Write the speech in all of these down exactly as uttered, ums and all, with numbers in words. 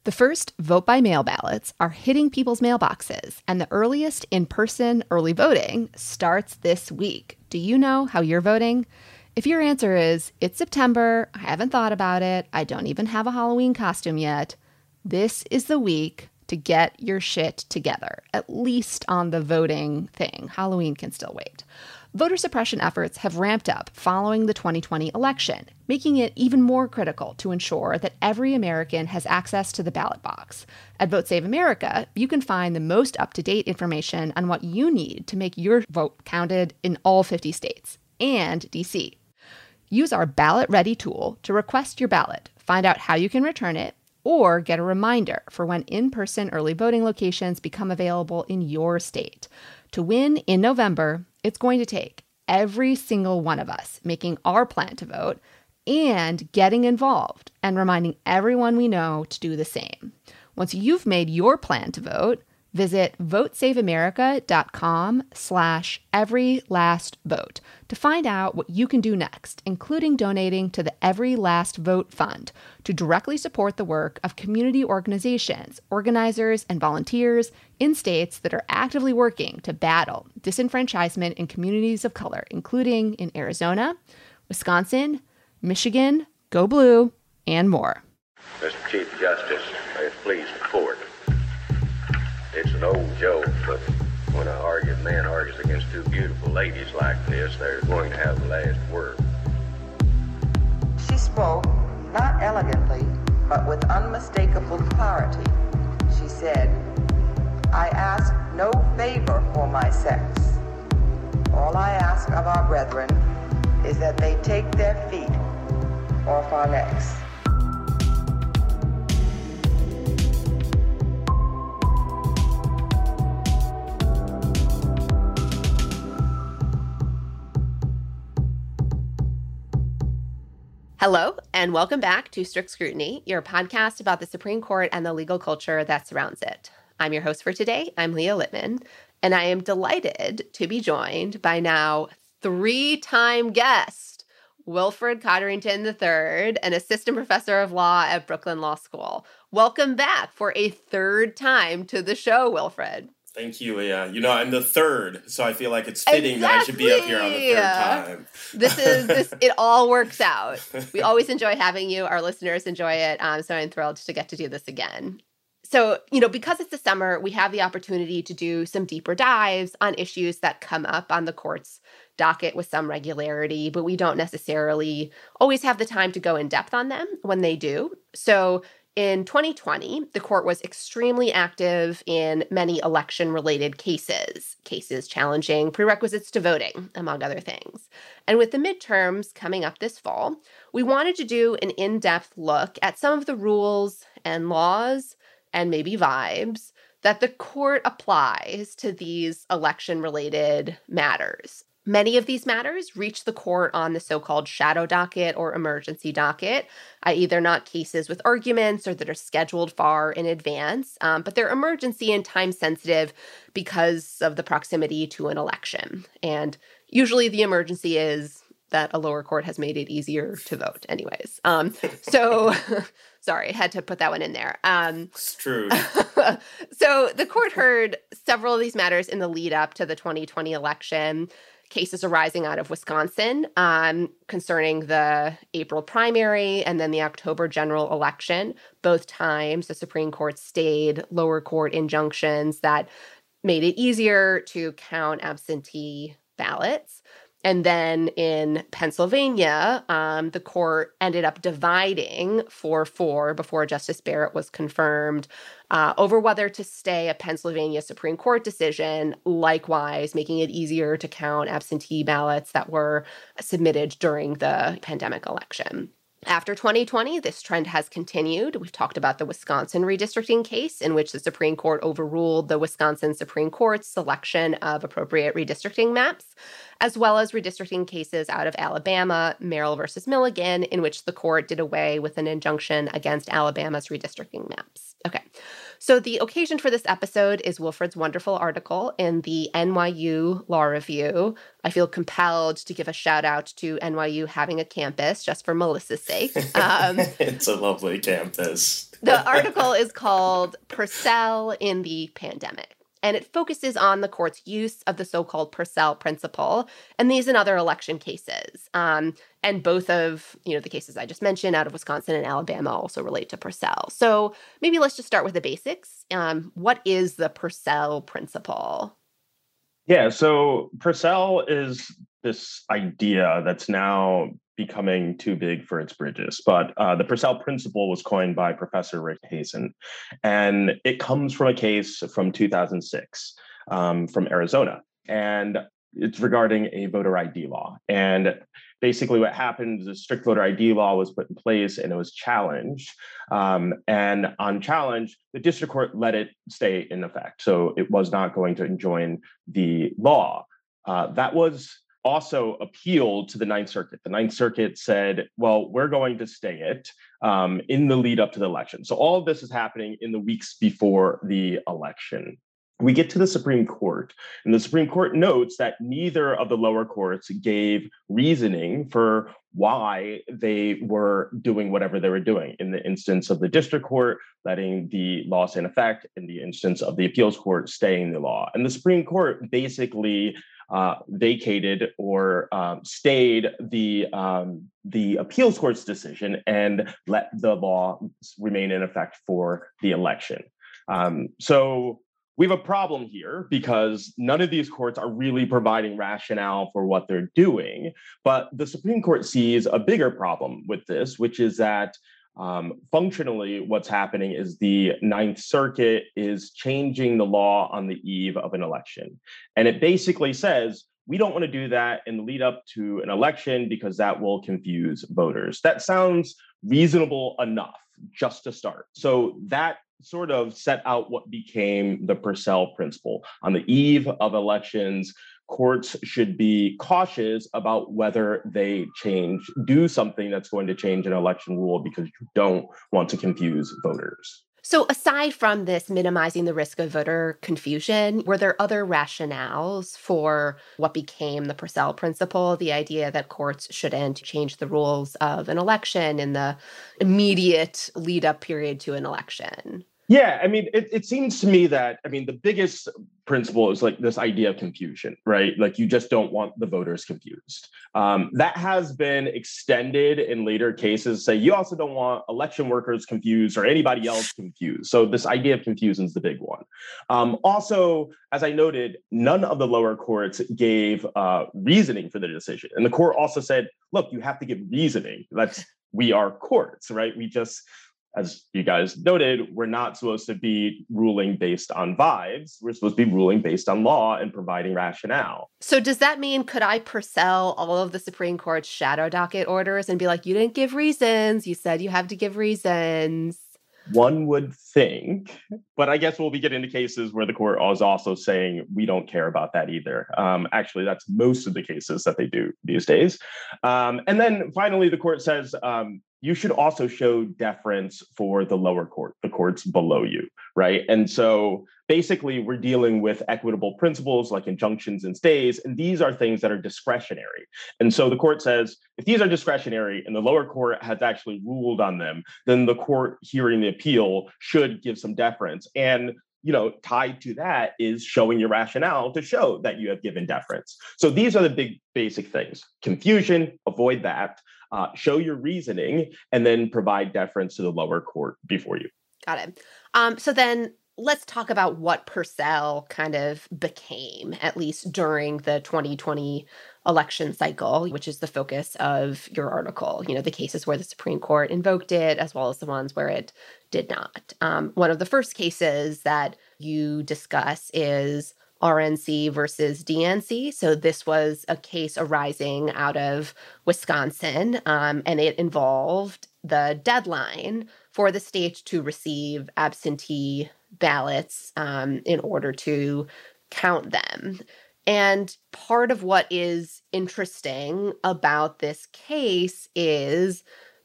The first vote-by-mail ballots are hitting people's mailboxes, and the earliest in-person early voting starts this week. Do you know how you're voting? If your answer is, it's September, I haven't thought about it, I don't even have a Halloween costume yet, this is the week to get your shit together, at least on the voting thing. Halloween can still wait. Voter suppression efforts have ramped up following the twenty twenty election, making it even more critical to ensure that every American has access to the ballot box. At Vote Save America, you can find the most up-to-date information on what you need to make your vote counted in all fifty states and D C. Use our Ballot Ready tool to request your ballot, find out how you can return it, or get a reminder for when in-person early voting locations become available in your state. To win in November, it's going to take every single one of us making our plan to vote and getting involved and reminding everyone we know to do the same. Once you've made your plan to vote, visit votesaveamerica.com slash every last vote to find out what you can do next, including donating to the Every Last Vote Fund to directly support the work of community organizations, organizers, and volunteers in states that are actively working to battle disenfranchisement in communities of color, including in Arizona, Wisconsin, Michigan, Go Blue, and more. Mister Chief Justice, may it please the court. It's an old joke, but when an arguing man argues against two beautiful ladies like this, they're going to have the last word. She spoke, not elegantly, but with unmistakable clarity. She said, I ask no favor for my sex. All I ask of our brethren is that they take their feet off our necks. Hello, and welcome back to Strict Scrutiny, your podcast about the Supreme Court and the legal culture that surrounds it. I'm your host for today. I'm Leah Littman, and I am delighted to be joined by now three-time guest, Wilfred Codrington the third, an assistant professor of law at Brooklyn Law School. Welcome back for a third time to the show, Wilfred. Thank you, Leah. You know, I'm the third, so I feel like it's fitting exactly. that I should be up here on the third time. This is, this. It all works out. We always enjoy having you. Our listeners enjoy it, um, so I'm thrilled to get to do this again. So, you know, because it's the summer, we have the opportunity to do some deeper dives on issues that come up on the court's docket with some regularity, but we don't necessarily always have the time to go in depth on them when they do. So in twenty twenty, the court was extremely active in many election-related cases, cases challenging prerequisites to voting, among other things. And with the midterms coming up this fall, we wanted to do an in-depth look at some of the rules and laws and maybe vibes that the court applies to these election-related matters. Many of these matters reach the court on the so-called shadow docket or emergency docket, that is they're not cases with arguments or that are scheduled far in advance, um, but they're emergency and time-sensitive because of the proximity to an election. And usually the emergency is that a lower court has made it easier to vote anyways. Um, so... Sorry, I had to put that one in there. Um, it's true. So the court heard several of these matters in the lead up to the twenty twenty election, cases arising out of Wisconsin um, concerning the April primary and then the October general election. Both times, the Supreme Court stayed lower court injunctions that made it easier to count absentee ballots. And then in Pennsylvania, um, the court ended up dividing four four before Justice Barrett was confirmed uh, over whether to stay a Pennsylvania Supreme Court decision, likewise making it easier to count absentee ballots that were submitted during the pandemic election. After twenty twenty, this trend has continued. We've talked about the Wisconsin redistricting case in which the Supreme Court overruled the Wisconsin Supreme Court's selection of appropriate redistricting maps, as well as redistricting cases out of Alabama, Merrill versus Milligan, in which the court did away with an injunction against Alabama's redistricting maps. Okay, So the occasion for this episode is Wilfred's wonderful article in the N Y U Law Review. I feel compelled to give a shout out to N Y U having a campus just for Melissa's sake. Um, it's a lovely campus. The article is called Purcell in the Pandemic, and it focuses on the court's use of the so-called Purcell principle, and these and other election cases. Um, and both of, you know, the cases I just mentioned out of Wisconsin and Alabama also relate to Purcell. So maybe let's just start with the basics. Um, what is the Purcell principle? Yeah, so Purcell is this idea that's now becoming too big for its bridges. But uh, the Purcell principle was coined by Professor Rick Hazen, and it comes from a case from two thousand six um, from Arizona. And it's regarding a voter I D law. And basically what happened is a strict voter I D law was put in place and it was challenged. Um, and on challenge, the district court let it stay in effect. So it was not going to enjoin the law. Uh, that was also appealed to the Ninth Circuit. The Ninth Circuit said, well, we're going to stay it um, in the lead up to the election. So all of this is happening in the weeks before the election. We get to the Supreme Court, and the Supreme Court notes that neither of the lower courts gave reasoning for why they were doing whatever they were doing. In the instance of the district court, letting the law stay in effect, in the instance of the appeals court, staying the law. And the Supreme Court basically uh, vacated or um, stayed the, um, the appeals court's decision and let the law remain in effect for the election. Um, so we have a problem here because none of these courts are really providing rationale for what they're doing. But the Supreme Court sees a bigger problem with this, which is that um, functionally what's happening is the Ninth Circuit is changing the law on the eve of an election. And it basically says, we don't want to do that in the lead up to an election because that will confuse voters. That sounds reasonable enough just to start. So that sort of set out what became the Purcell principle. On the eve of elections, courts should be cautious about whether they change, do something that's going to change an election rule because you don't want to confuse voters. So aside from this minimizing the risk of voter confusion, were there other rationales for what became the Purcell principle, the idea that courts shouldn't change the rules of an election in the immediate lead-up period to an election? Yeah, I mean, it, it seems to me that, I mean, the biggest principle is like this idea of confusion, right? Like you just don't want the voters confused. Um, that has been extended in later cases. Say you also don't want election workers confused or anybody else confused. So this idea of confusion is the big one. Um, also, as I noted, none of the lower courts gave uh, reasoning for the decision. And the court also said, look, you have to give reasoning. That's, we are courts, right? We just, as you guys noted, we're not supposed to be ruling based on vibes. We're supposed to be ruling based on law and providing rationale. So does that mean, could I Purcell all of the Supreme Court's shadow docket orders and be like, you didn't give reasons. You said you have to give reasons. One would think, but I guess we'll be getting into cases where the court is also saying we don't care about that either. Um, actually, that's most of the cases that they do these days. Um, and then finally, the court says, um, you should also show deference for the lower court, the courts below you, right? And so basically we're dealing with equitable principles like injunctions and stays, and these are things that are discretionary. And so the court says, if these are discretionary and the lower court has actually ruled on them, then the court hearing the appeal should give some deference. And you know, tied to that is showing your rationale to show that you have given deference. So these are the big basic things. Confusion, avoid that. Uh, show your reasoning, and then provide deference to the lower court before you. Got it. Um, so then let's talk about what Purcell kind of became, at least during the twenty twenty election cycle, which is the focus of your article. You know, the cases where the Supreme Court invoked it, as well as the ones where it did not. Um, one of the first cases that you discuss is R N C versus D N C. So this was a case arising out of Wisconsin, um, and it involved the deadline for the state to receive absentee ballots um, in order to count them. And part of what is interesting about this case is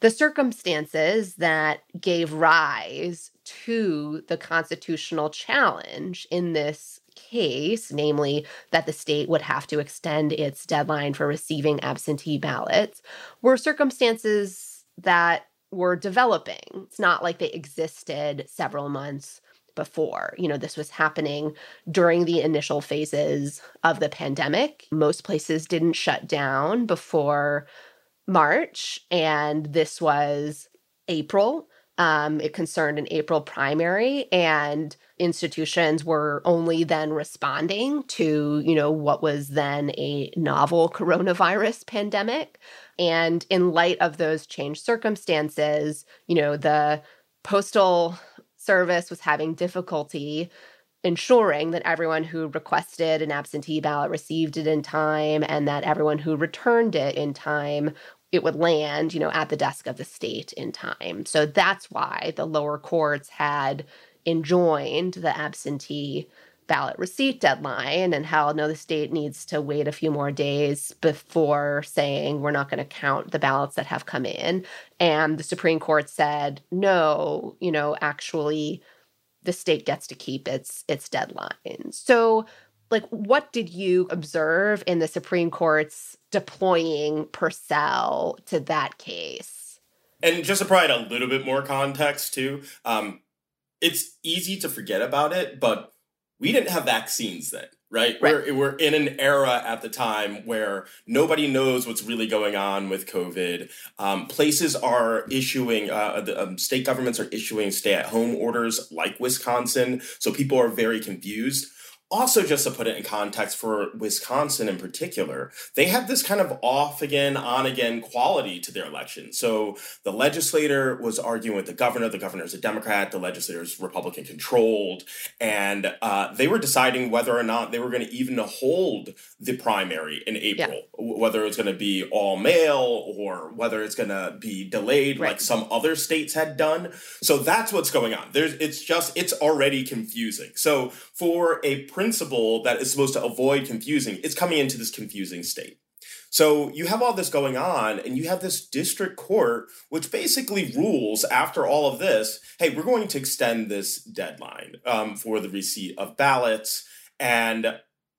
The circumstances that gave rise to the constitutional challenge in this case, namely that the state would have to extend its deadline for receiving absentee ballots, were circumstances that were developing. It's not like they existed several months before. You know, this was happening during the initial phases of the pandemic. Most places didn't shut down before March, and this was April. Um, it concerned an April primary, and institutions were only then responding to, you know, what was then a novel coronavirus pandemic. And in light of those changed circumstances, you know, the Postal Service was having difficulty ensuring that everyone who requested an absentee ballot received it in time, and that everyone who returned it in time, it would land, you know, at the desk of the state in time. So that's why the lower courts had enjoined the absentee ballot receipt deadline and held, no, the state needs to wait a few more days before saying we're not going to count the ballots that have come in. And the Supreme Court said, no, you know, actually the state gets to keep its its deadline. So, like, what did you observe in the Supreme Court's deploying Purcell to that case? And just to provide a little bit more context, too, um, it's easy to forget about it, but we didn't have vaccines then, right? right. We're, we're in an era at the time where nobody knows what's really going on with COVID. Um, places are issuing, uh, the um, state governments are issuing stay-at-home orders like Wisconsin, so people are very confused. Also, just to put it in context for Wisconsin in particular, they had this kind of off-again, on-again quality to their election. So the legislator was arguing with the governor. The governor's a Democrat. The legislator's Republican-controlled. And uh, they were deciding whether or not they were going to even hold the primary in April, yeah. whether it's going to be all-mail or whether it's going to be delayed right. like some other states had done. So that's what's going on. There's, it's just, it's already confusing. So for a principle that is supposed to avoid confusing, it's coming into this confusing state. So you have all this going on, and you have this district court, which basically rules after all of this, hey, we're going to extend this deadline um, for the receipt of ballots. And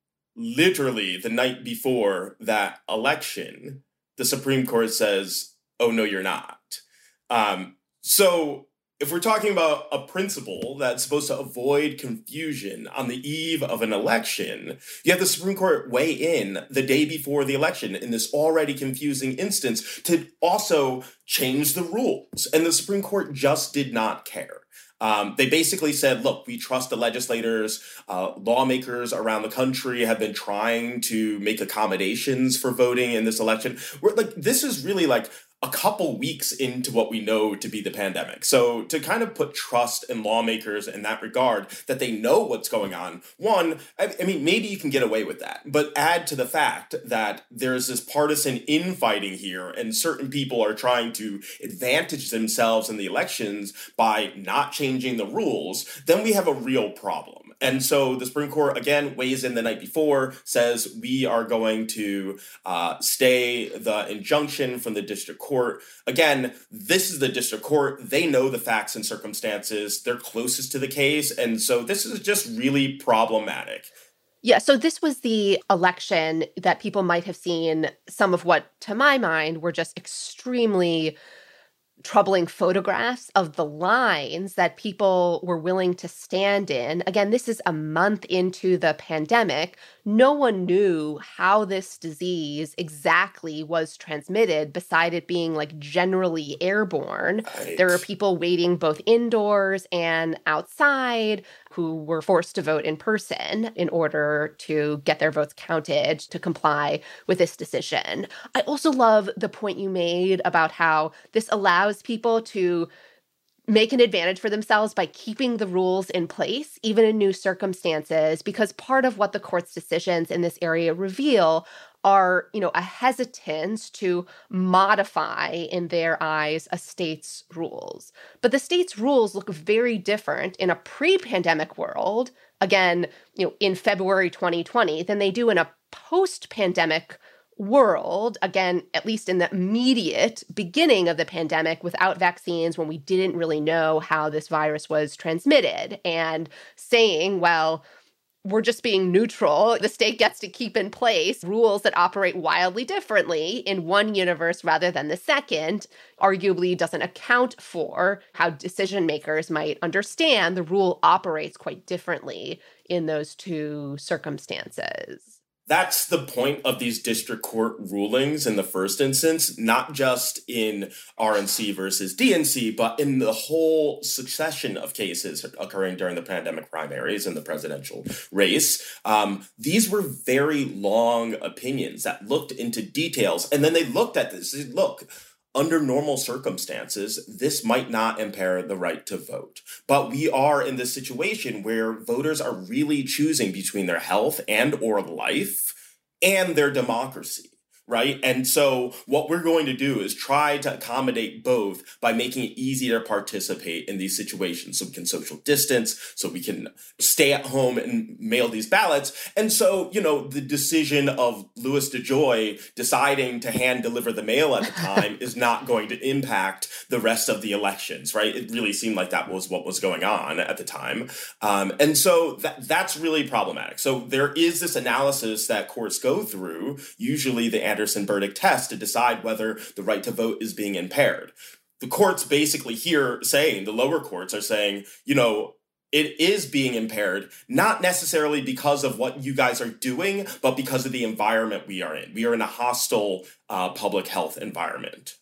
literally the night before that election, the Supreme Court says, oh, no, you're not. Um, so if we're talking about a principle that's supposed to avoid confusion on the eve of an election, you have the Supreme Court weigh in the day before the election in this already confusing instance to also change the rules. And the Supreme Court just did not care. Um, they basically said, look, we trust the legislators. Uh, lawmakers around the country have been trying to make accommodations for voting in this election. We're, like, this is really like a couple weeks into what we know to be the pandemic. So to kind of put trust in lawmakers in that regard, that they know what's going on, one, I, I mean, maybe you can get away with that, but add to the fact that there's this partisan infighting here and certain people are trying to advantage themselves in the elections by not changing the rules, then we have a real problem. And so the Supreme Court, again, weighs in the night before, says we are going to uh, stay the injunction from the district court. Again, this is the district court. They know the facts and circumstances. They're closest to the case. And so this is just really problematic. Yeah, so this was the election that people might have seen some of what, to my mind, were just extremely troubling photographs of the lines that people were willing to stand in. Again, this is a month into the pandemic. No one knew how this disease exactly was transmitted, beside it being like generally airborne. Right. There were people waiting both indoors and outside who were forced to vote in person in order to get their votes counted to comply with this decision. I also love the point you made about how this allows people to make an advantage for themselves by keeping the rules in place, even in new circumstances, because part of what the court's decisions in this area reveal are, you know, a hesitance to modify, in their eyes, a state's rules. But the state's rules look very different in a pre-pandemic world, again, you know, in February twenty twenty, than they do in a post-pandemic world, again, at least in the immediate beginning of the pandemic without vaccines, when we didn't really know how this virus was transmitted, and saying, well, we're just being neutral. The state gets to keep in place rules that operate wildly differently in one universe rather than the second, arguably doesn't account for how decision makers might understand the rule operates quite differently in those two circumstances. That's the point of these district court rulings in the first instance, not just in R N C versus D N C, but in the whole succession of cases occurring during the pandemic primaries and the presidential race. Um, these were very long opinions that looked into details, and then they looked at this. They said, look, under normal circumstances, this might not impair the right to vote. But we are in this situation where voters are really choosing between their health and or life and their democracy, right? And so what we're going to do is try to accommodate both by making it easy to participate in these situations. So we can social distance, so we can stay at home and mail these ballots. And so, you know, the decision of Louis DeJoy deciding to hand deliver the mail at the time is not going to impact the rest of the elections, right? It really seemed like that was what was going on at the time. Um, and so that that's really problematic. So there is this analysis that courts go through, usually the Anderson-Burdick test, to decide whether the right to vote is being impaired. The courts basically here saying, the lower courts are saying, you know, it is being impaired, not necessarily because of what you guys are doing, but because of the environment we are in. We are in a hostile uh, public health environment.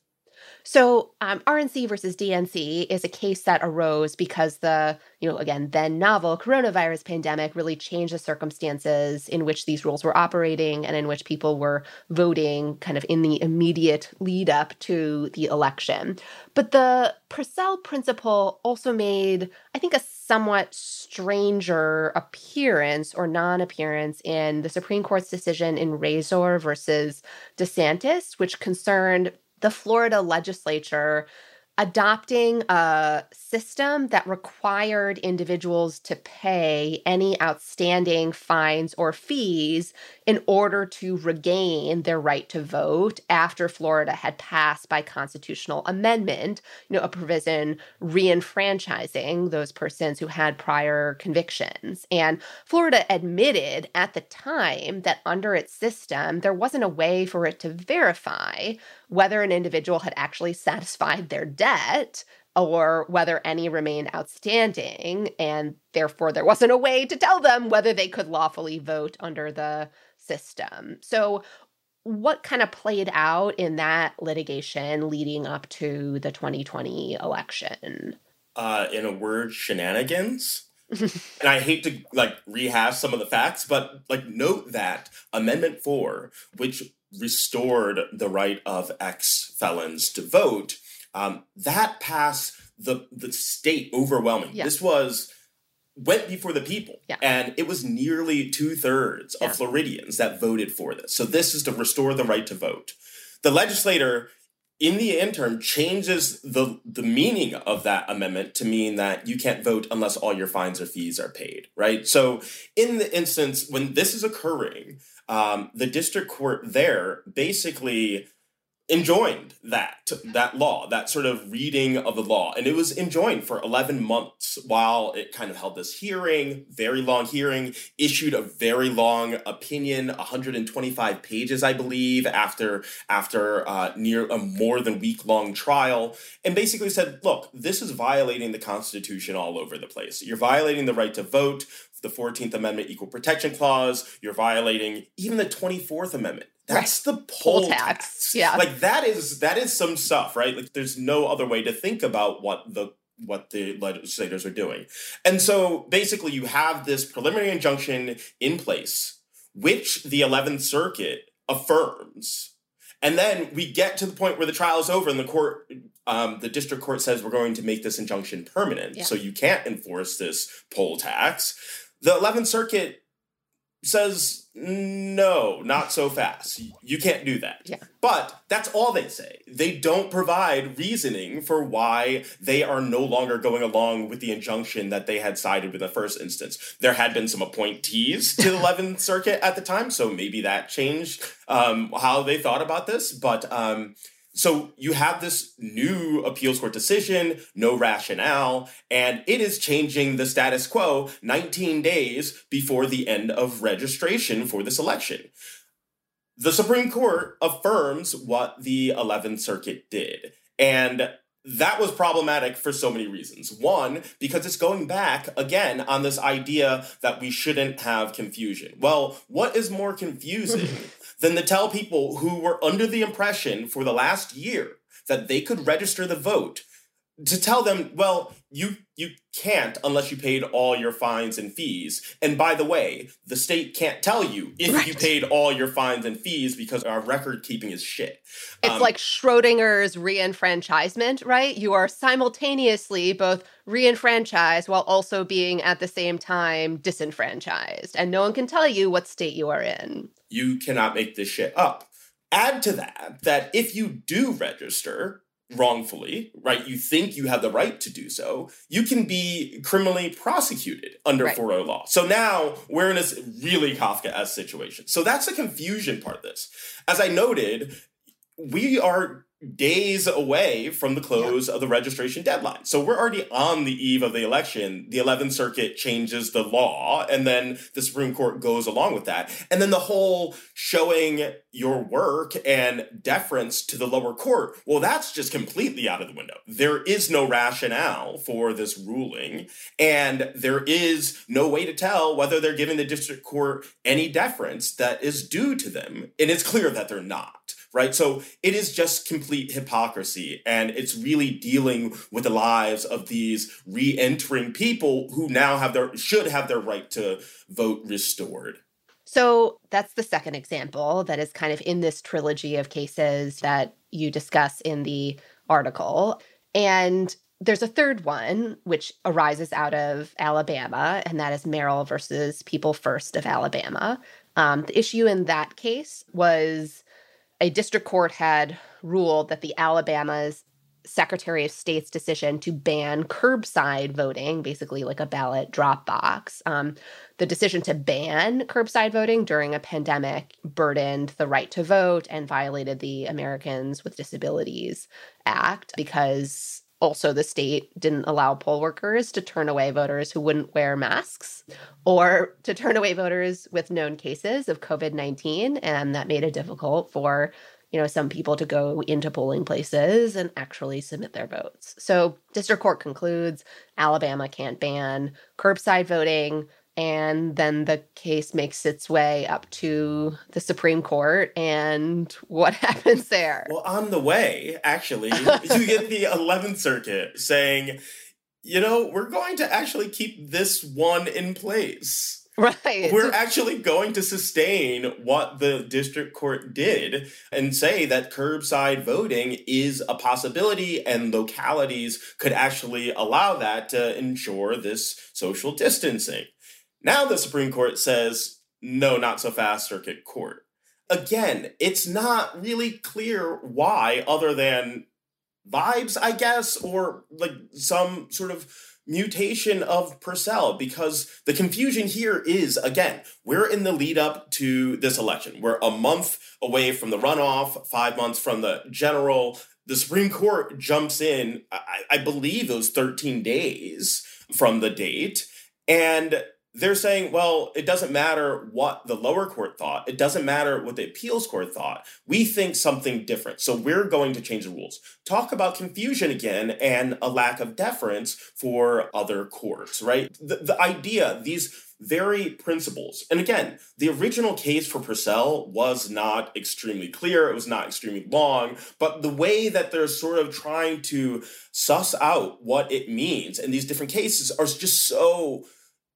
So um, R N C versus D N C is a case that arose because the, you know, again, then novel coronavirus pandemic really changed the circumstances in which these rules were operating and in which people were voting kind of in the immediate lead up to the election. But the Purcell principle also made, I think, a somewhat stranger appearance or non-appearance in the Supreme Court's decision in Razor versus DeSantis, which concerned the Florida legislature adopting a system that required individuals to pay any outstanding fines or fees in order to regain their right to vote after Florida had passed by constitutional amendment, you know, a provision reenfranchising those persons who had prior convictions. And Florida admitted at the time that under its system, there wasn't a way for it to verify whether an individual had actually satisfied their debt or whether any remained outstanding, and therefore there wasn't a way to tell them whether they could lawfully vote under the system. So what kind of played out in that litigation leading up to the twenty twenty election? Uh, in a word, shenanigans. And I hate to like rehash some of the facts, but like note that Amendment four, which restored the right of ex-felons to vote, um, that passed the the state overwhelming. Yeah. This was went before the people, yeah. And it was nearly two thirds yeah. of Floridians that voted for this. So this is to restore the right to vote. The legislator, in the interim, changes the the meaning of that amendment to mean that you can't vote unless all your fines or fees are paid, right? So in the instance when this is occurring, um, the district court there basically enjoined that, that law, that sort of reading of the law. And it was enjoined for eleven months while it kind of held this hearing, very long hearing, issued a very long opinion, one hundred twenty-five pages, I believe, after, after uh, near a more than week-long trial, and basically said, look, this is violating the Constitution all over the place. You're violating the right to vote, the fourteenth Amendment Equal Protection Clause, you're violating even the twenty-fourth Amendment. That's right. The poll, poll tax. tax. Yeah. Like that is that is some stuff, right? Like there's no other way to think about what the what the legislators are doing. And so basically you have this preliminary injunction in place, which the eleventh Circuit affirms. And then we get to the point where the trial is over and the court, um, the district court says we're going to make this injunction permanent. Yeah. So you can't enforce this poll tax. The eleventh Circuit says, no, not so fast. You can't do that. Yeah. But that's all they say. They don't provide reasoning for why they are no longer going along with the injunction that they had sided with in the first instance. There had been some appointees to the eleventh Circuit at the time, so maybe that changed um, how they thought about this. But um, so you have this new appeals court decision, no rationale, and it is changing the status quo nineteen days before the end of registration for this election. The Supreme Court affirms what the eleventh Circuit did, and that was problematic for so many reasons. One, because it's going back again on this idea that we shouldn't have confusion. Well, what is more confusing than to tell people who were under the impression for the last year that they could register the vote, to tell them, well, you you can't unless you paid all your fines and fees. And by the way, the state can't tell you if right. you paid all your fines and fees because our record keeping is shit. It's um, like Schrodinger's reenfranchisement, right? You are simultaneously both reenfranchised while also being at the same time disenfranchised. And no one can tell you what state you are in. You cannot make this shit up. Add to that, that if you do register wrongfully, right, you think you have the right to do so, you can be criminally prosecuted under right. Florida law. So now we're in this really Kafkaesque situation. So that's the confusion part of this. As I noted, we are days away from the close yeah. of the registration deadline. So we're already on the eve of the election. The eleventh Circuit changes the law, and then the Supreme Court goes along with that. And then the whole showing your work and deference to the lower court, well, that's just completely out of the window. There is no rationale for this ruling, and there is no way to tell whether they're giving the district court any deference that is due to them. And it's clear that they're not. Right. So it is just complete hypocrisy. And it's really dealing with the lives of these re-entering people who now have their should have their right to vote restored. So that's the second example that is kind of in this trilogy of cases that you discuss in the article. And there's a third one, which arises out of Alabama, and that is Merrill versus People First of Alabama. Um, the issue in that case was a district court had ruled that the Alabama's Secretary of State's decision to ban curbside voting, basically like a ballot drop box, um, the decision to ban curbside voting during a pandemic burdened the right to vote and violated the Americans with Disabilities Act, because also the state didn't allow poll workers to turn away voters who wouldn't wear masks or to turn away voters with known cases of covid nineteen. And that made it difficult for, you know, some people to go into polling places and actually submit their votes. So district court concludes Alabama can't ban curbside voting. And then the case makes its way up to the Supreme Court. And what happens there? Well, on the way, actually, you get the eleventh Circuit saying, you know, we're going to actually keep this one in place. Right. We're actually going to sustain what the district court did and say that curbside voting is a possibility and localities could actually allow that to ensure this social distancing. Now the Supreme Court says, no, not so fast, Circuit Court. Again, it's not really clear why, other than vibes, I guess, or like some sort of mutation of Purcell, because the confusion here is, again, we're in the lead up to this election. We're a month away from the runoff, five months from the general. The Supreme Court jumps in, I, I believe it was thirteen days from the date, and they're saying, well, it doesn't matter what the lower court thought. It doesn't matter what the appeals court thought. We think something different. So we're going to change the rules. Talk about confusion again and a lack of deference for other courts, right? The, the idea, these very principles. And again, the original case for Purcell was not extremely clear. It was not extremely long. But the way that they're sort of trying to suss out what it means in these different cases are just so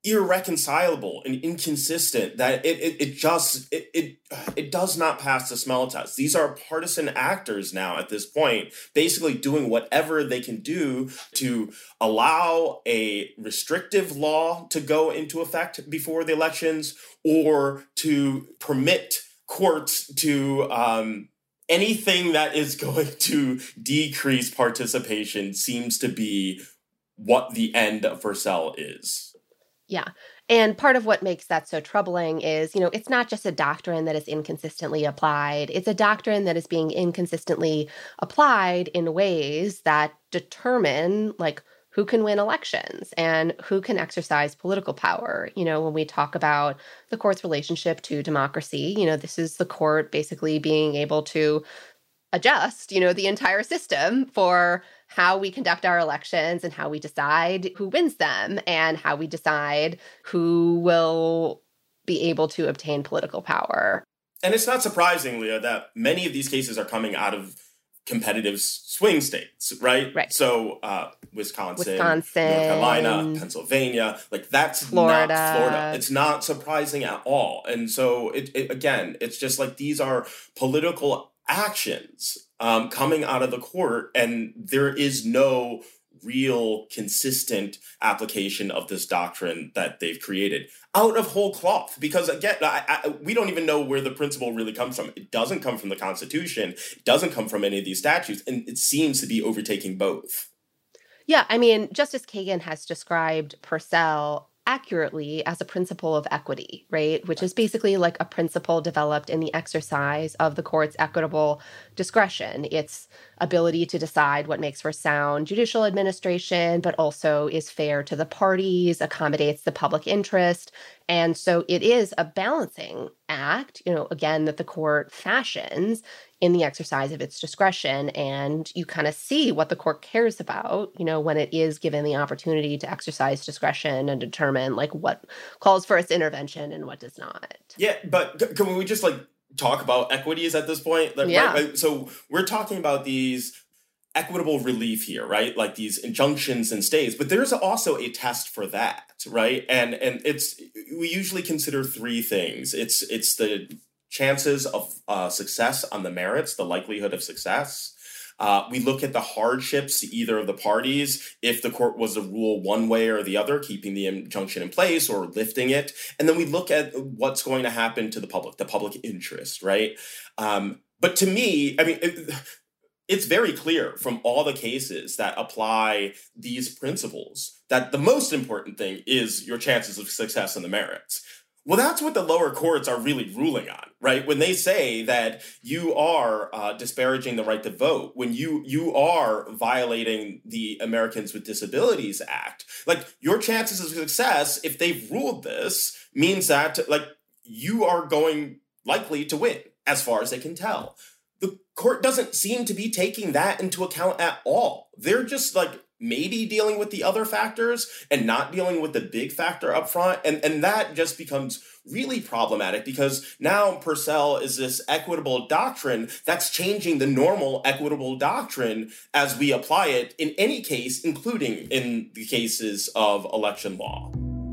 irreconcilable and inconsistent that it it, it just it, it it does not pass the smell test. These are partisan actors now at this point, basically doing whatever they can do to allow a restrictive law to go into effect before the elections, or to permit courts to um, anything that is going to decrease participation seems to be what the end of Purcell is. Yeah. And part of what makes that so troubling is, you know, it's not just a doctrine that is inconsistently applied. It's a doctrine that is being inconsistently applied in ways that determine, like, who can win elections and who can exercise political power. You know, when we talk about the court's relationship to democracy, you know, this is the court basically being able to adjust, you know, the entire system for how we conduct our elections and how we decide who wins them and how we decide who will be able to obtain political power. And it's not surprising, Leah, that many of these cases are coming out of competitive swing states, right? Right. So uh, Wisconsin, Wisconsin, North Carolina, Pennsylvania, like that's Florida. not Florida. It's not surprising at all. And so, it, it again, it's just like these are political actions um, coming out of the court, and there is no real consistent application of this doctrine that they've created out of whole cloth. Because again, I, I, we don't even know where the principle really comes from. It doesn't come from the Constitution. It doesn't come from any of these statutes, and it seems to be overtaking both. Yeah, I mean, Justice Kagan has described Purcell accurately as a principle of equity, right? Which is basically like a principle developed in the exercise of the court's equitable discretion. Its ability to decide what makes for sound judicial administration, but also is fair to the parties, accommodates the public interest. And so it is a balancing act, you know, again, that the court fashions in the exercise of its discretion. And you kind of see what the court cares about, you know, when it is given the opportunity to exercise discretion and determine like what calls for its intervention and what does not. Yeah, but can we just like talk about equities at this point? Like, yeah. Right? So we're talking about these equitable relief here, right? Like these injunctions and stays, but there's also a test for that, right? And and it's we usually consider three things. It's it's the chances of uh, success on the merits, the likelihood of success. Uh, we look at the hardships to either of the parties, if the court was to rule one way or the other, keeping the injunction in place or lifting it. And then we look at what's going to happen to the public, the public interest, right? Um, but to me, I mean, it, it's very clear from all the cases that apply these principles that the most important thing is your chances of success in the merits. Well, that's what the lower courts are really ruling on, right? When they say that you are uh, disparaging the right to vote, when you you are violating the Americans with Disabilities Act, like your chances of success, if they've ruled this, means that like you are going likely to win, as far as they can tell. The court doesn't seem to be taking that into account at all. They're just like maybe dealing with the other factors and not dealing with the big factor up front. And, and that just becomes really problematic because now Purcell is this equitable doctrine that's changing the normal equitable doctrine as we apply it in any case, including in the cases of election law.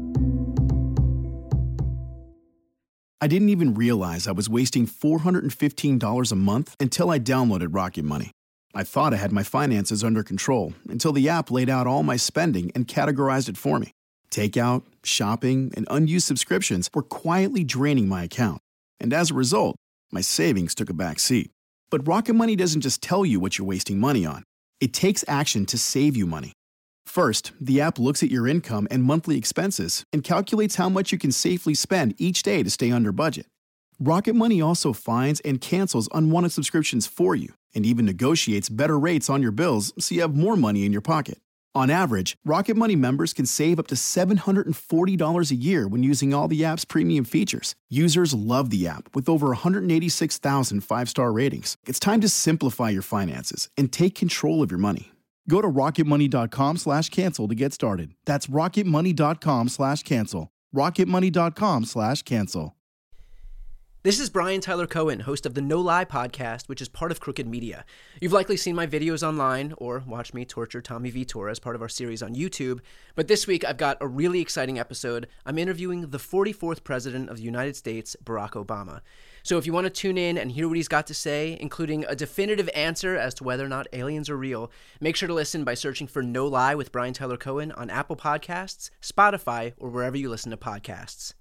I didn't even realize I was wasting four hundred fifteen dollars a month until I downloaded Rocket Money. I thought I had my finances under control until the app laid out all my spending and categorized it for me. Takeout, shopping, and unused subscriptions were quietly draining my account. And as a result, my savings took a back seat. But Rocket Money doesn't just tell you what you're wasting money on. It takes action to save you money. First, the app looks at your income and monthly expenses and calculates how much you can safely spend each day to stay under budget. Rocket Money also finds and cancels unwanted subscriptions for you and even negotiates better rates on your bills so you have more money in your pocket. On average, Rocket Money members can save up to seven hundred forty dollars a year when using all the app's premium features. Users love the app with over one hundred eighty-six thousand five-star ratings. It's time to simplify your finances and take control of your money. Go to rocketmoney.com slash cancel to get started. That's rocketmoney.com slash cancel. rocketmoney.com slash cancel. This is Brian Tyler Cohen, host of the No Lie podcast, which is part of Crooked Media. You've likely seen my videos online or watched me torture Tommy Vitor as part of our series on YouTube. But this week, I've got a really exciting episode. I'm interviewing the forty-fourth President of the United States, Barack Obama. So if you want to tune in and hear what he's got to say, including a definitive answer as to whether or not aliens are real, make sure to listen by searching for No Lie with Brian Tyler Cohen on Apple Podcasts, Spotify, or wherever you listen to podcasts.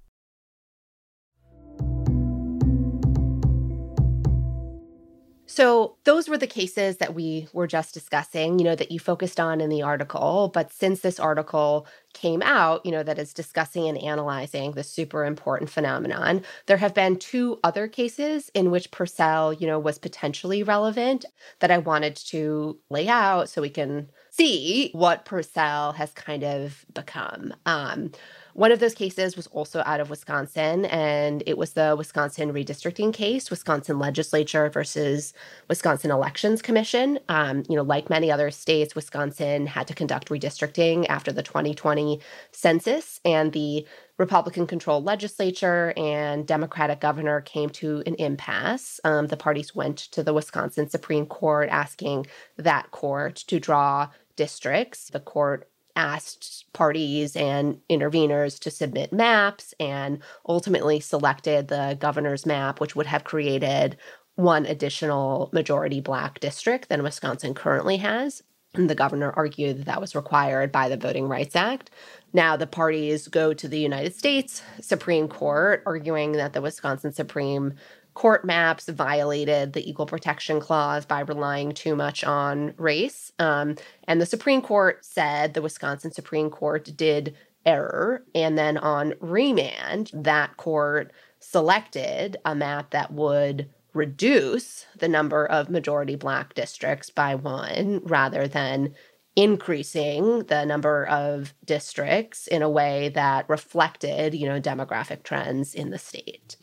So those were the cases that we were just discussing, you know, that you focused on in the article. But since this article came out, you know, that is discussing and analyzing this super important phenomenon, there have been two other cases in which Purcell, you know, was potentially relevant that I wanted to lay out so we can see what Purcell has kind of become. Um, One of those cases was also out of Wisconsin, and it was the Wisconsin redistricting case, Wisconsin legislature versus Wisconsin Elections Commission. Um, you know, like many other states, Wisconsin had to conduct redistricting after the twenty twenty census, and the Republican-controlled legislature and Democratic governor came to an impasse. Um, the parties went to the Wisconsin Supreme Court asking that court to draw districts. The court asked parties and interveners to submit maps and ultimately selected the governor's map, which would have created one additional majority Black district than Wisconsin currently has. And the governor argued that that was required by the Voting Rights Act. Now the parties go to the United States Supreme Court, arguing that the Wisconsin Supreme Court maps violated the Equal Protection Clause by relying too much on race. Um, and the Supreme Court said the Wisconsin Supreme Court did error. And then on remand, that court selected a map that would reduce the number of majority Black districts by one rather than increasing the number of districts in a way that reflected, you know, demographic trends in the state.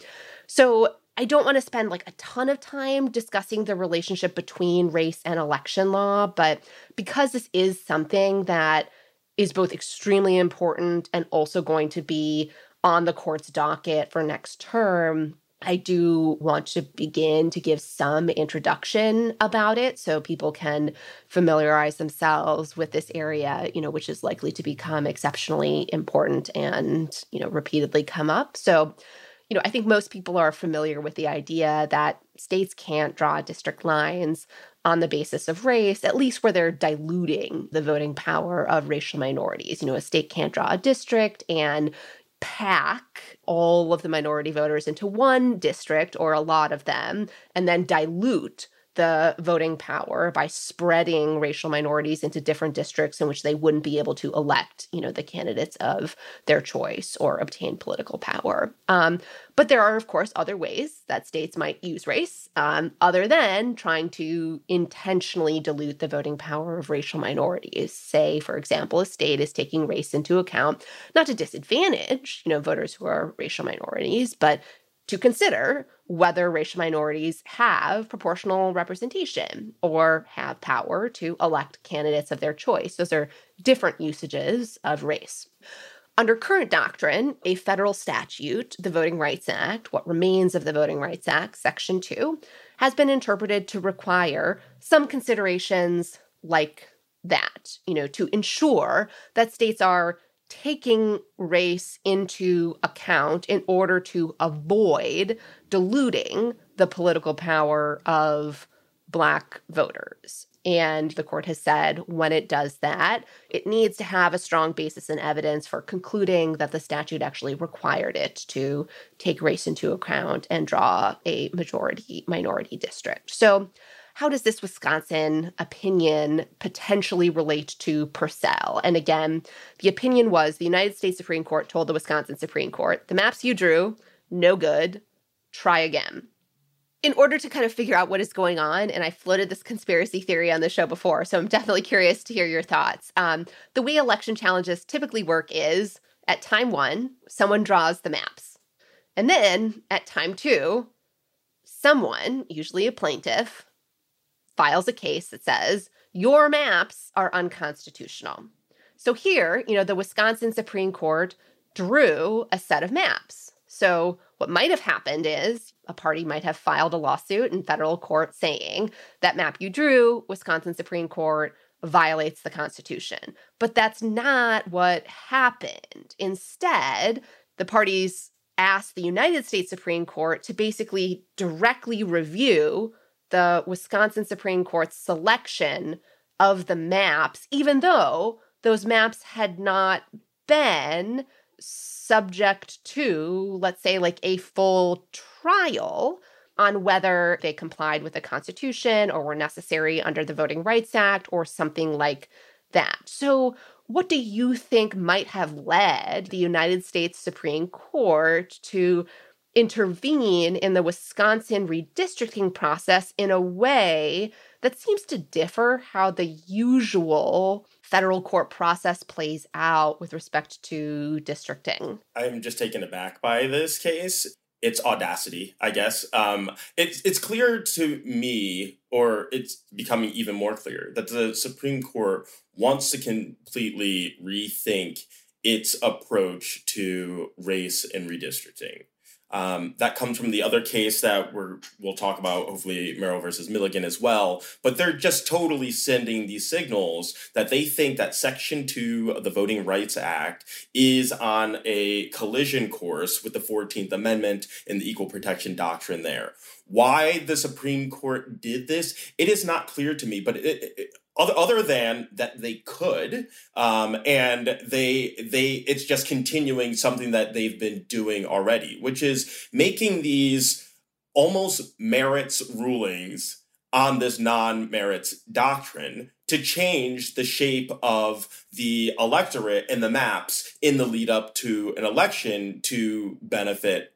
So I don't want to spend like a ton of time discussing the relationship between race and election law, but because this is something that is both extremely important and also going to be on the court's docket for next term, I do want to begin to give some introduction about it so people can familiarize themselves with this area, you know, which is likely to become exceptionally important and, you know, repeatedly come up. So, you know, I think most people are familiar with the idea that states can't draw district lines on the basis of race, at least where they're diluting the voting power of racial minorities. You know, a state can't draw a district and pack all of the minority voters into one district or a lot of them and then dilute the voting power by spreading racial minorities into different districts in which they wouldn't be able to elect, you know, the candidates of their choice or obtain political power. Um, but there are, of course, other ways that states might use race, um, other than trying to intentionally dilute the voting power of racial minorities. Say, for example, a state is taking race into account, not to disadvantage, you know, voters who are racial minorities, but to consider whether racial minorities have proportional representation or have power to elect candidates of their choice. Those are different usages of race. Under current doctrine, a federal statute, the Voting Rights Act, what remains of the Voting Rights Act, Section two, has been interpreted to require some considerations like that, you know, to ensure that states are taking race into account in order to avoid diluting the political power of Black voters. And the court has said when it does that, it needs to have a strong basis in evidence for concluding that the statute actually required it to take race into account and draw a majority minority district. So how does this Wisconsin opinion potentially relate to Purcell? And again, the opinion was the United States Supreme Court told the Wisconsin Supreme Court, the maps you drew, no good, try again. In order to kind of figure out what is going on, and I floated this conspiracy theory on the show before, so I'm definitely curious to hear your thoughts. Um, the way election challenges typically work is, at time one, someone draws the maps. And then, at time two, someone, usually a plaintiff, files a case that says, your maps are unconstitutional. So here, you know, the Wisconsin Supreme Court drew a set of maps. So what might have happened is a party might have filed a lawsuit in federal court saying that map you drew, Wisconsin Supreme Court, violates the Constitution. But that's not what happened. Instead, the parties asked the United States Supreme Court to basically directly review the Wisconsin Supreme Court's selection of the maps, even though those maps had not been subject to, let's say, like a full trial on whether they complied with the Constitution or were necessary under the Voting Rights Act or something like that. So what do you think might have led the United States Supreme Court to intervene in the Wisconsin redistricting process in a way that seems to differ how the usual federal court process plays out with respect to districting? I'm just taken aback by this case. It's audacity, I guess. Um, it's it's clear to me, or it's becoming even more clear, that the Supreme Court wants to completely rethink its approach to race and redistricting. Um, that comes from the other case that we're, we'll talk about, hopefully Merrill versus Milligan as well. But they're just totally sending these signals that they think that Section two of the Voting Rights Act is on a collision course with the fourteenth Amendment and the Equal Protection Doctrine there. Why the Supreme Court did this, it is not clear to me, but it, it, Other, other than that they could, um, and they they it's just continuing something that they've been doing already, which is making these almost merits rulings on this non-merits doctrine to change the shape of the electorate and the maps in the lead up to an election to benefit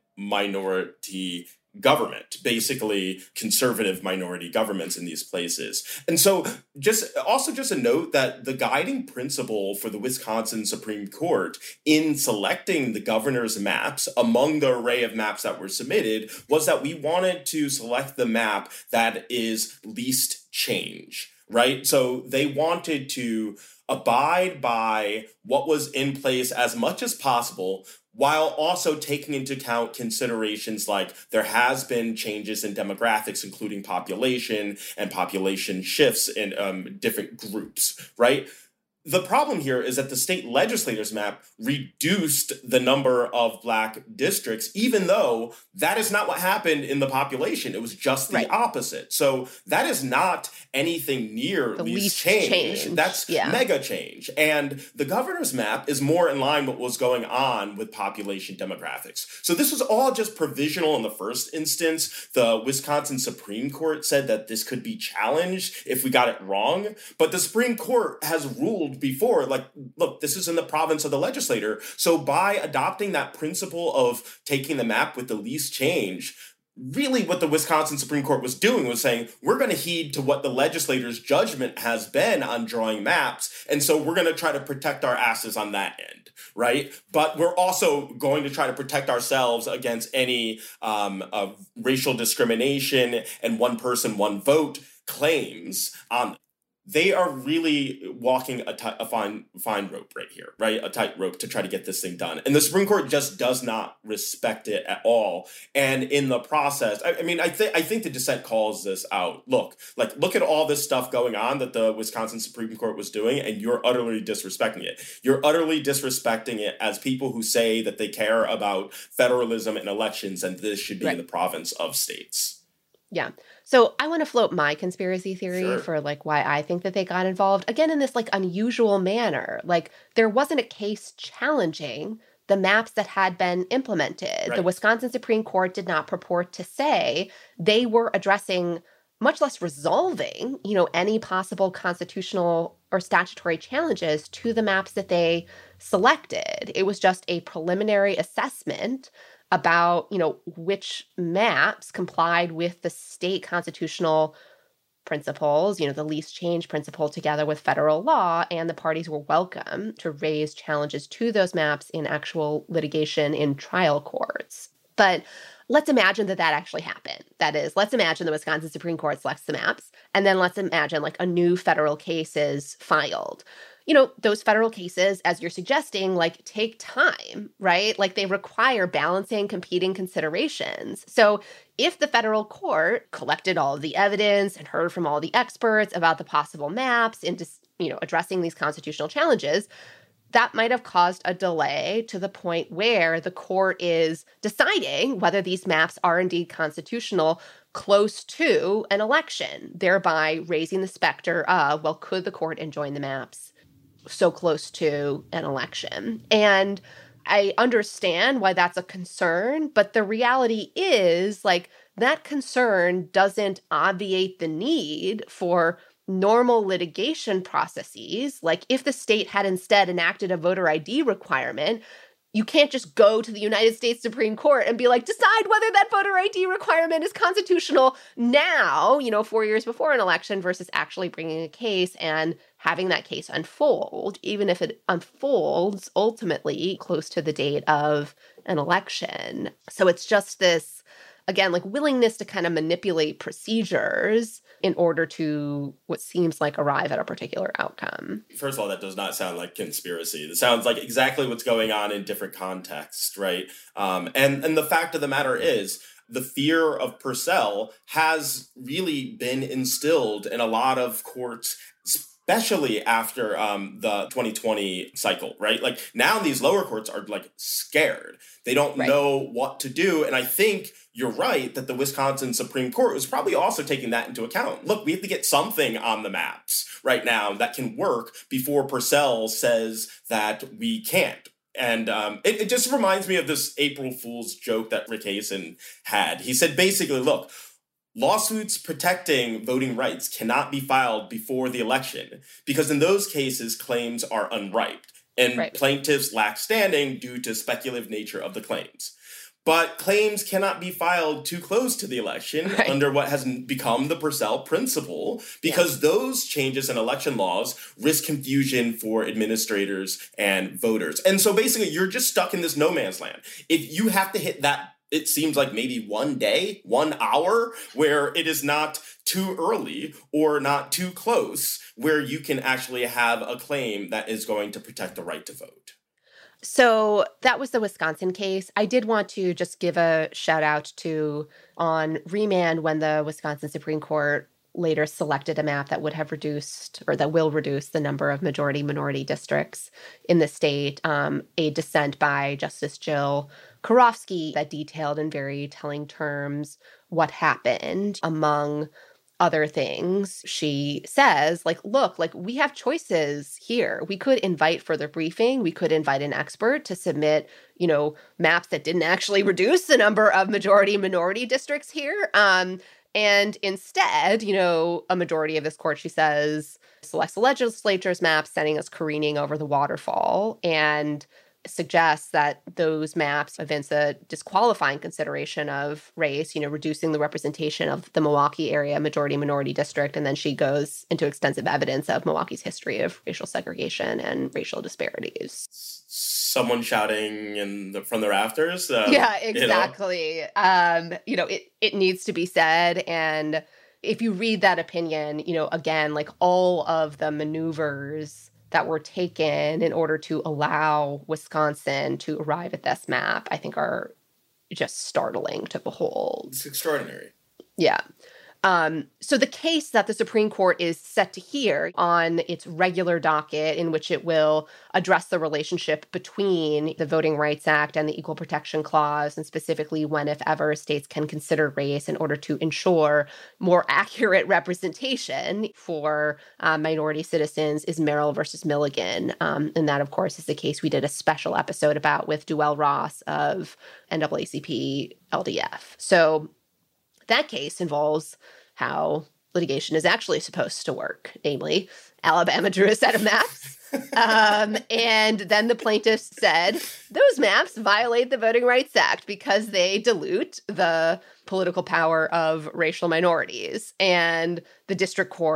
minority government, basically conservative minority governments in these places. And so just also just a note that the guiding principle for the Wisconsin Supreme Court in selecting the governor's maps among the array of maps that were submitted was that we wanted to select the map that is least change, right? So they wanted to abide by what was in place as much as possible, while also taking into account considerations like there has been changes in demographics, including population and population shifts in um, different groups, right? The problem here is that the state legislator's map reduced the number of Black districts, even though that is not what happened in the population. It was just the right. opposite. So that is not anything near the least, least change. change. That's yeah. mega change. And the governor's map is more in line with what was going on with population demographics. So this was all just provisional in the first instance. The Wisconsin Supreme Court said that this could be challenged if we got it wrong. But the Supreme Court has ruled before, like, look, this is in the province of the legislator. So by adopting that principle of taking the map with the least change, really what the Wisconsin Supreme Court was doing was saying, we're going to heed to what the legislator's judgment has been on drawing maps. And so we're going to try to protect our asses on that end, right? But we're also going to try to protect ourselves against any um, uh, racial discrimination and one person, one vote claims on they are really walking a, t- a fine fine rope right here, right? A tight rope to try to get this thing done. And the Supreme Court just does not respect it at all. And in the process, I, I mean, I think I think the dissent calls this out. Look, like, look at all this stuff going on that the Wisconsin Supreme Court was doing, and you're utterly disrespecting it. You're utterly disrespecting it as people who say that they care about federalism and elections, and this should be right. in the province of states. Yeah. So I want to float my conspiracy theory Sure. for like why I think that they got involved. Again, in this like unusual manner. Like there wasn't a case challenging the maps that had been implemented. Right. The Wisconsin Supreme Court did not purport to say they were addressing, much less resolving, you know, any possible constitutional or statutory challenges to the maps that they selected. It was just a preliminary assessment about, you know, which maps complied with the state constitutional principles, you know, the least change principle together with federal law, and the parties were welcome to raise challenges to those maps in actual litigation in trial courts. But let's imagine that that actually happened. That is, let's imagine the Wisconsin Supreme Court selects the maps, and then let's imagine like a new federal case is filed. You know, those federal cases, as you're suggesting, like take time, right? Like they require balancing competing considerations. So if the federal court collected all of the evidence and heard from all the experts about the possible maps into, you know, addressing these constitutional challenges, that might have caused a delay to the point where the court is deciding whether these maps are indeed constitutional close to an election, thereby raising the specter of, well, could the court enjoin the maps so close to an election? And I understand why that's a concern, but the reality is, like, that concern doesn't obviate the need for normal litigation processes. Like, if the state had instead enacted a voter I D requirement, you can't just go to the United States Supreme Court and be like, decide whether that voter I D requirement is constitutional now, you know, four years before an election, versus actually bringing a case and having that case unfold, even if it unfolds ultimately close to the date of an election. So it's just this, again, like willingness to kind of manipulate procedures in order to what seems like arrive at a particular outcome. First of all, that does not sound like conspiracy. It sounds like exactly what's going on in different contexts, right? Um, and, and the fact of the matter is, the fear of Purcell has really been instilled in a lot of courts, especially after um, the twenty twenty cycle, right? Like now these lower courts are like scared. They don't right. know what to do. And I think you're right that the Wisconsin Supreme Court was probably also taking that into account. Look, we have to get something on the maps right now that can work before Purcell says that we can't. And um, it, it just reminds me of this April Fool's joke that Rick Hasen had. He said basically, look, lawsuits protecting voting rights cannot be filed before the election because in those cases, claims are unripe and right. plaintiffs lack standing due to speculative nature of the claims. But claims cannot be filed too close to the election right. under what has become the Purcell principle, because yeah. those changes in election laws risk confusion for administrators and voters. And so basically, you're just stuck in this no man's land. If you have to hit that, it seems like maybe one day, one hour, where it is not too early or not too close, where you can actually have a claim that is going to protect the right to vote. So that was the Wisconsin case. I did want to just give a shout out to on remand when the Wisconsin Supreme Court later selected a map that would have reduced or that will reduce the number of majority minority districts in the state, um, a dissent by Justice Jill Karofsky that detailed in very telling terms what happened. Among other things, she says, like, look, like we have choices here. We could invite further briefing. We could invite an expert to submit, you know, maps that didn't actually reduce the number of majority minority districts here. Um, and instead, you know, a majority of this court, she says, selects the legislature's map, sending us careening over the waterfall, and suggests that those maps evince a disqualifying consideration of race, you know, reducing the representation of the Milwaukee area majority minority district. And then she goes into extensive evidence of Milwaukee's history of racial segregation and racial disparities. Someone shouting in the, from the rafters. Uh, yeah, exactly. You know? Um, you know, it, it needs to be said. And if you read that opinion, you know, again, like all of the maneuvers that were taken in order to allow Wisconsin to arrive at this map, I think are just startling to behold. It's extraordinary. Yeah. Um, so the case that the Supreme Court is set to hear on its regular docket, in which it will address the relationship between the Voting Rights Act and the Equal Protection Clause, and specifically when, if ever, states can consider race in order to ensure more accurate representation for uh, minority citizens, is Merrill versus Milligan. Um, and that, of course, is the case we did a special episode about with Duell Ross of N double A C P L D F. So that case involves how litigation is actually supposed to work. Namely, Alabama drew a set of maps, um, and then the plaintiffs said those maps violate the Voting Rights Act because they dilute the political power of racial minorities. And the district court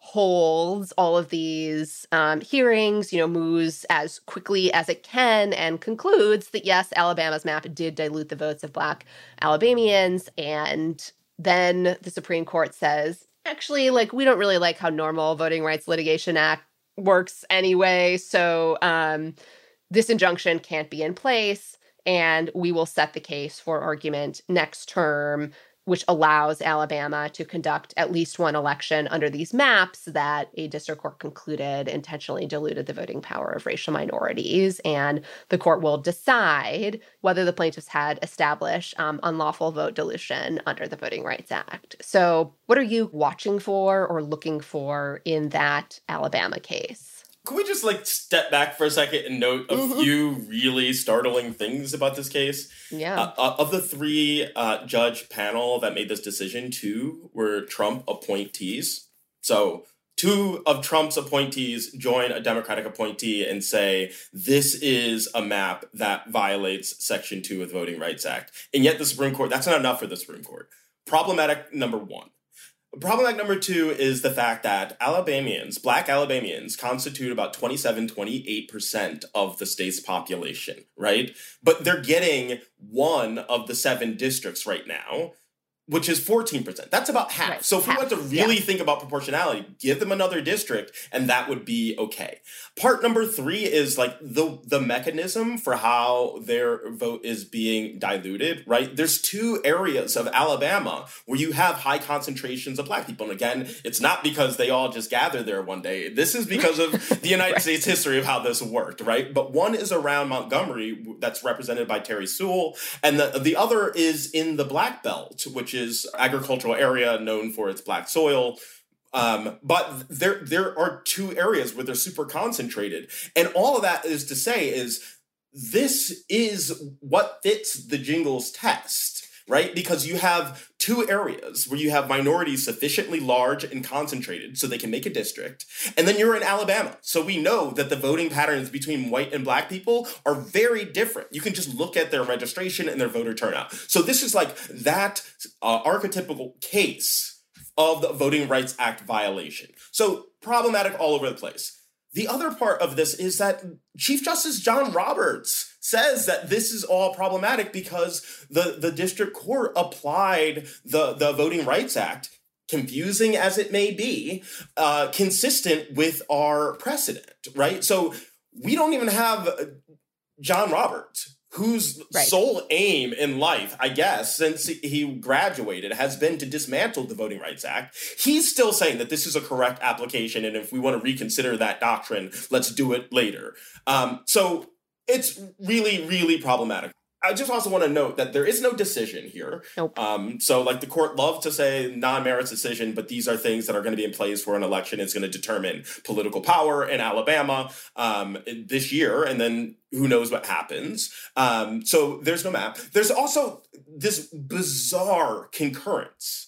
holds all of these um, hearings, you know, moves as quickly as it can and concludes that, yes, Alabama's map did dilute the votes of Black Alabamians. And then the Supreme Court says, actually, like, we don't really like how normal Voting Rights Litigation Act works anyway. So um, this injunction can't be in place. And we will set the case for argument next term, which allows Alabama to conduct at least one election under these maps that a district court concluded intentionally diluted the voting power of racial minorities. And the court will decide whether the plaintiffs had established um, unlawful vote dilution under the Voting Rights Act. So what are you watching for or looking for in that Alabama case? Can we just like step back for a second and note a mm-hmm. few really startling things about this case? Yeah. Uh, of the three uh, judge panel that made this decision, two were Trump appointees. So two of Trump's appointees join a Democratic appointee and say, this is a map that violates Section two of the Voting Rights Act. And yet the Supreme Court, that's not enough for the Supreme Court. Problematic number one. Problematic number two is the fact that Alabamians, Black Alabamians, constitute about twenty-seven, twenty-eight percent of the state's population, right? But they're getting one of the seven districts right now, which is fourteen percent. That's about half. Right. So if half. we want to really yeah. think about proportionality, give them another district, and that would be okay. Part number three is like the, the mechanism for how their vote is being diluted, right? There's two areas of Alabama where you have high concentrations of Black people. And again, it's not because they all just gathered there one day. This is because of the United right. States history of how this worked, right? But one is around Montgomery, that's represented by Terry Sewell, and the, the other is in the Black Belt, which is agricultural area known for its Black soil. Um, but there there are two areas where they're super concentrated. And all of that is to say is this is what fits the Jingles test, right? Because you have two areas where you have minorities sufficiently large and concentrated so they can make a district. And then you're in Alabama. So we know that the voting patterns between white and Black people are very different. You can just look at their registration and their voter turnout. So this is like that uh, archetypical case of the Voting Rights Act violation. So problematic all over the place. The other part of this is that Chief Justice John Roberts says that this is all problematic because the, the district court applied the, the Voting Rights Act, confusing as it may be, uh, consistent with our precedent, right? So we don't even have John Roberts, whose right. sole aim in life, I guess, since he graduated, has been to dismantle the Voting Rights Act. He's still saying that this is a correct application, and if we want to reconsider that doctrine, let's do it later. Um, so it's really, really problematic. I just also want to note that there is no decision here. Nope. Um, so like the court loved to say non-merits decision, but these are things that are going to be in place for an election. It's going to determine political power in Alabama um, this year. And then who knows what happens. Um, so there's no map. There's also this bizarre concurrence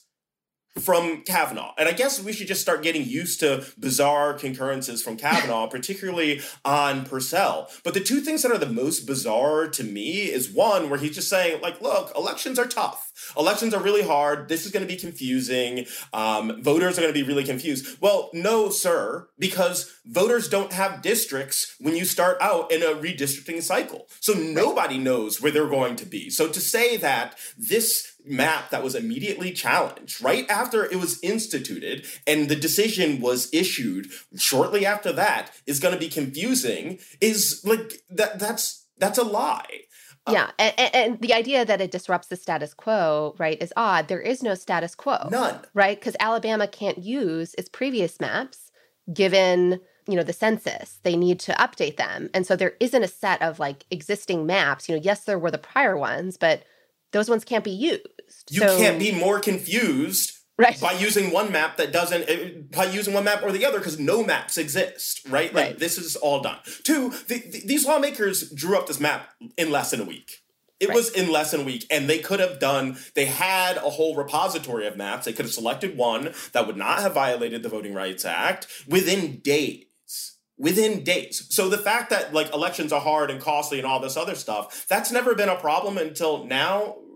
from Kavanaugh. And I guess we should just start getting used to bizarre concurrences from Kavanaugh, particularly on Purcell. But the two things that are the most bizarre to me is one, where he's just saying, like, look, elections are tough. Elections are really hard. This is going to be confusing. Um, voters are going to be really confused. Well, no, sir, because voters don't have districts when you start out in a redistricting cycle. So nobody knows where they're going to be. So to say that this map that was immediately challenged right after it was instituted and the decision was issued shortly after that is going to be confusing is like that that's that's a lie. Yeah, uh, and, and the idea that it disrupts the status quo, right, is odd. There is no status quo. None. Right? Because Alabama can't use its previous maps given, you know, the census. They need to update them. And so there isn't a set of like existing maps. You know, yes, there were the prior ones, but those ones can't be used. You so, can't be more confused right. by using one map that doesn't, by using one map or the other, because no maps exist, right? Like, right. This is all done. Two, the, the, these lawmakers drew up this map in less than a week. It right. was in less than a week, and they could have done, they had a whole repository of maps. They could have selected one that would not have violated the Voting Rights Act within days. Within days. So the fact that like elections are hard and costly and all this other stuff, that's never been a problem until now,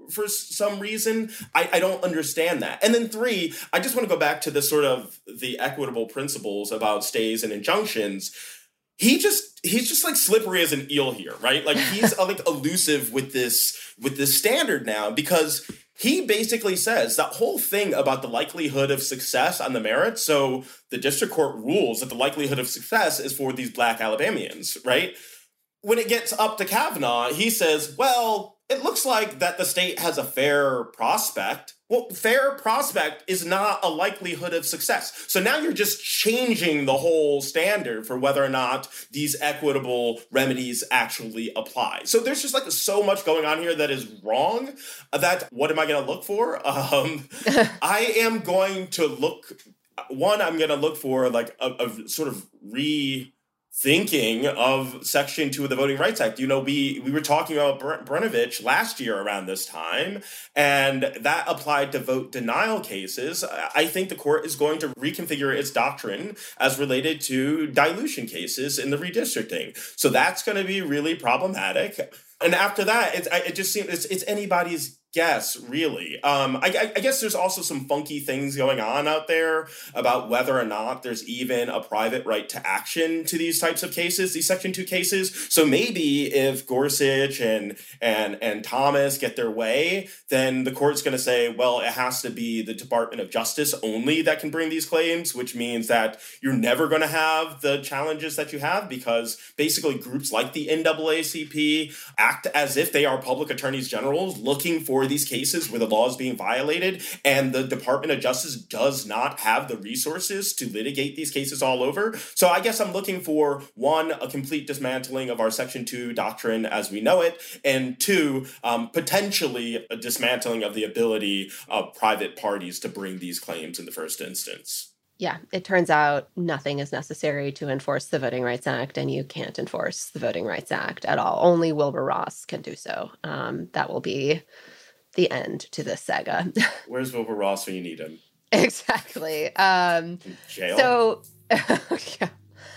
for some reason. I, I don't understand that. And then three, I just want to go back to the sort of the equitable principles about stays and injunctions. He just, he's just like slippery as an eel here, right? Like he's like elusive with this, with this standard now, because he basically says that whole thing about the likelihood of success on the merits. So the district court rules that the likelihood of success is for these Black Alabamians, right? When it gets up to Kavanaugh, he says, well, it looks like that the state has a fair prospect. Well, fair prospect is not a likelihood of success. So now you're just changing the whole standard for whether or not these equitable remedies actually apply. So there's just like so much going on here that is wrong. That what am I going to look for? Um, I am going to look, one, I'm going to look for like a, a sort of re- thinking of Section two of the Voting Rights Act. You know, we we were talking about Br- Brnovich last year around this time, and that applied to vote denial cases. I think the court is going to reconfigure its doctrine as related to dilution cases in the redistricting. So that's going to be really problematic. And after that, it's, it just seems it's, it's anybody's guess, really. Um, I, I guess there's also some funky things going on out there about whether or not there's even a private right to action to these types of cases, these Section two cases. So maybe if Gorsuch and and and Thomas get their way, then the court's going to say, well, it has to be the Department of Justice only that can bring these claims, which means that you're never going to have the challenges that you have because basically groups like the N double A C P act as if they are public attorneys generals looking for these cases where the law is being violated, and the Department of Justice does not have the resources to litigate these cases all over. So I guess I'm looking for, one, a complete dismantling of our Section two doctrine as we know it, and two, um, potentially a dismantling of the ability of private parties to bring these claims in the first instance. Yeah, it turns out nothing is necessary to enforce the Voting Rights Act, and you can't enforce the Voting Rights Act at all. Only Wilbur Ross can do so. Um, that will be the end to this saga. Where's Wilbur Ross when you need him? Exactly. Um, Jail. So, yeah.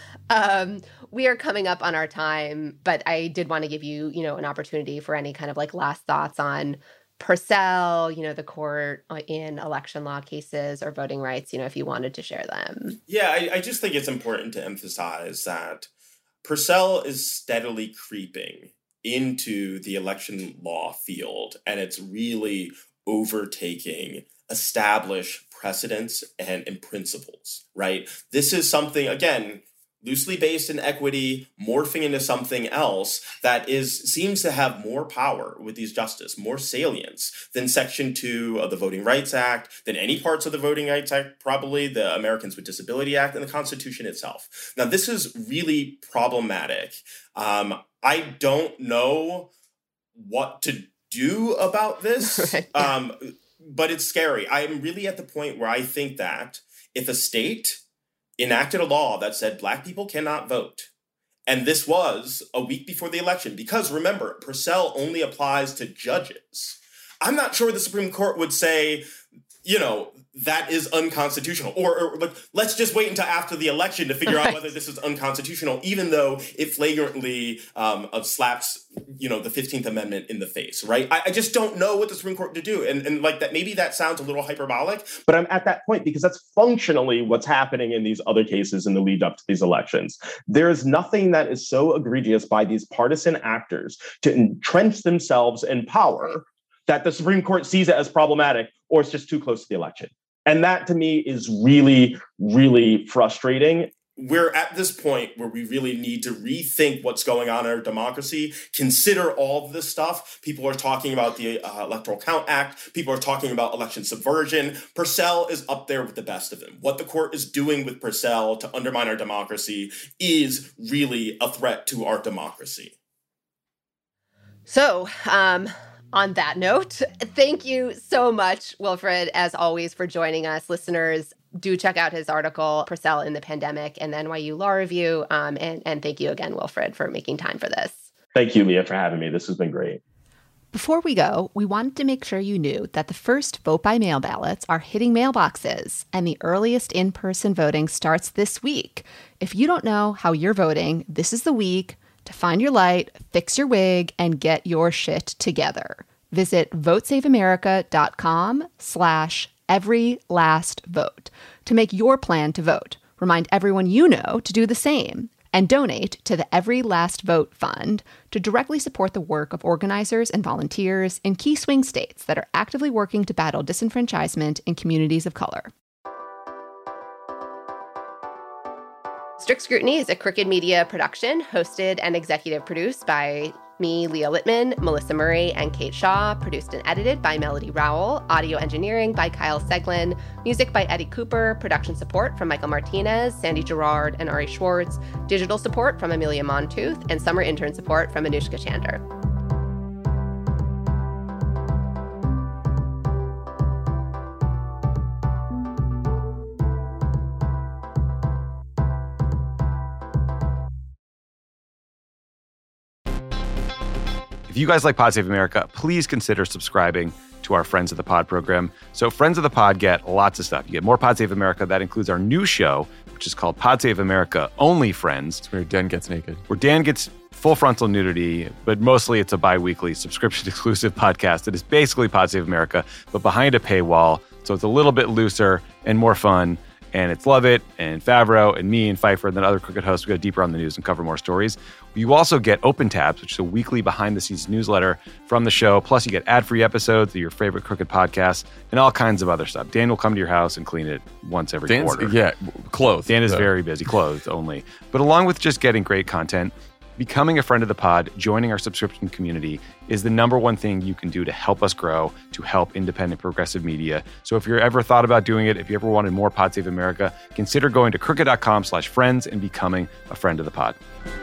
Um, we are coming up on our time, but I did want to give you, you know, an opportunity for any kind of like last thoughts on Purcell, you know, the court in election law cases or voting rights, you know, if you wanted to share them. Yeah, I, I just think it's important to emphasize that Purcell is steadily creeping into the election law field, and it's really overtaking established precedents and, and principles, right? This is something, again, loosely based in equity, morphing into something else that is seems to have more power with these justices, more salience than Section two of the Voting Rights Act, than any parts of the Voting Rights Act, probably the Americans with Disability Act, and the Constitution itself. Now, this is really problematic. Um, I don't know what to do about this, Right. um, but it's scary. I'm really at the point where I think that if a state enacted a law that said Black people cannot vote, and this was a week before the election, because remember, Purcell only applies to judges. I'm not sure the Supreme Court would say, you know, that is unconstitutional, or, or like, let's just wait until after the election to figure out whether this is unconstitutional, even though it flagrantly um, slaps, you know, the fifteenth Amendment in the face, right? I, I just don't know what the Supreme Court to do. And, and like that, maybe that sounds a little hyperbolic, but I'm at that point because that's functionally what's happening in these other cases in the lead up to these elections. There is nothing that is so egregious by these partisan actors to entrench themselves in power that the Supreme Court sees it as problematic, or it's just too close to the election. And that, to me, is really, really frustrating. We're at this point where we really need to rethink what's going on in our democracy, consider all of this stuff. People are talking about the uh, Electoral Count Act. People are talking about election subversion. Purcell is up there with the best of them. What the court is doing with Purcell to undermine our democracy is really a threat to our democracy. So, um... on that note, thank you so much, Wilfred, as always, for joining us. Listeners, do check out his article, Purcell in the Pandemic, and the N Y U Law Review. Um, and, and thank you again, Wilfred, for making time for this. Thank you, Leah, for having me. This has been great. Before we go, we wanted to make sure you knew that the first vote-by-mail ballots are hitting mailboxes, and the earliest in-person voting starts this week. If you don't know how you're voting, this is the week to find your light, fix your wig, and get your shit together. Visit votesaveamerica.com slash every last vote to make your plan to vote. Remind everyone you know to do the same. And donate to the Every Last Vote Fund to directly support the work of organizers and volunteers in key swing states that are actively working to battle disenfranchisement in communities of color. Strict Scrutiny is a Crooked Media production, hosted and executive produced by me, Leah Littman, Melissa Murray, and Kate Shaw. Produced and edited by Melody Rowell. Audio engineering by Kyle Seglin. Music by Eddie Cooper. Production support from Michael Martinez, Sandy Gerard, and Ari Schwartz. Digital support from Amelia Montooth. And summer intern support from Anushka Chander. If you guys like Pod Save America, please consider subscribing to our Friends of the Pod program. So Friends of the Pod get lots of stuff. You get more Pod Save America. That includes our new show, which is called Pod Save America Only Friends. It's where Dan gets naked. Where Dan gets full frontal nudity, but mostly it's a bi-weekly subscription-exclusive podcast that is basically Pod Save America, but behind a paywall. So it's a little bit looser and more fun. And it's Lovett and Favreau and me and Pfeiffer and then other Crooked hosts. We go deeper on the news and cover more stories. You also get Open Tabs, which is a weekly behind-the-scenes newsletter from the show. Plus, you get ad-free episodes of your favorite Crooked podcasts and all kinds of other stuff. Dan will come to your house and clean it once every Dan's, quarter. Yeah, clothes. Dan is so. very busy, clothes only. But along with just getting great content, becoming a friend of the pod, joining our subscription community is the number one thing you can do to help us grow, to help independent progressive media. So if you're ever thought about doing it, if you ever wanted more Pod Save America, consider going to crooked.com slash friends and becoming a friend of the pod.